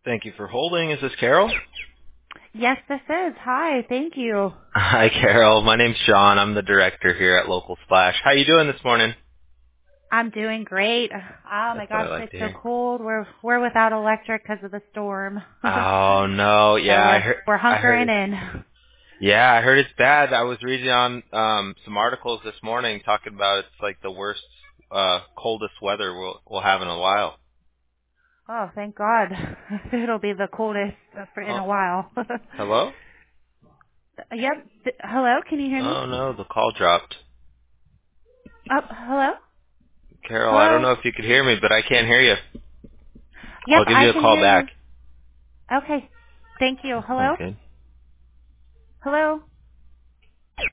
Thank you for holding. Is this Carol? Yes, this is. Hi, thank you. Hi, Carol. My name's Sean. I'm the director here at Local Splash. How you doing this morning? I'm doing great. Oh my That's what gosh, I like it's to so hear. cold. We're without electric because of the storm. Oh no, So yeah, we're I heard hunkering it. in. Yeah, I heard it's bad. I was reading on some articles this morning talking about it's like the worst, coldest weather we'll have in a while. Oh, thank God. It'll be the coldest in Oh, a while. hello? Yep. Hello, can you hear me? Oh no, the call dropped. Oh, hello? Carol, I don't Hello? know if you could hear me, but I can't hear you. Yep, I'll give I you a can call hear back. you. Okay. Thank you. Hello? Okay. Hello?